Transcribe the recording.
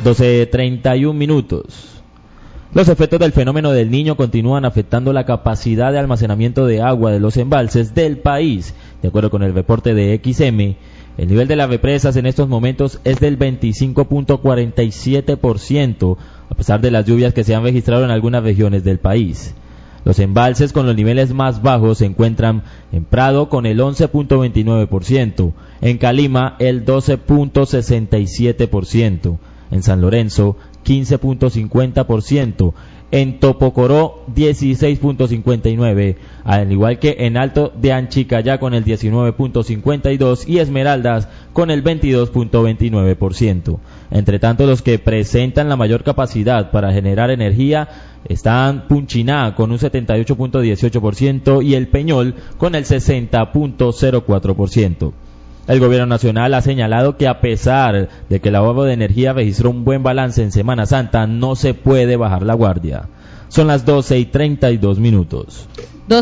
12:31. Los efectos del fenómeno del Niño continúan afectando la capacidad de almacenamiento de agua de los embalses del país. De acuerdo con el reporte de XM, el nivel de las represas en estos momentos es del 25.47%, a pesar de las lluvias que se han registrado en algunas regiones del país. Los embalses con los niveles más bajos se encuentran en Prado con el 11.29%, en Calima el 12.67%, en San Lorenzo 15.50%, en Topocoró 16.59%, al igual que en Alto de Anchicayá con el 19.52% y Esmeraldas con el 22.29%. Entre tanto, los que presentan la mayor capacidad para generar energía están Punchiná con un 78.18% y El Peñol con el 60.04%. El gobierno nacional ha señalado que a pesar de que el ahorro de energía registró un buen balance en Semana Santa, no se puede bajar la guardia. Son las 12:32.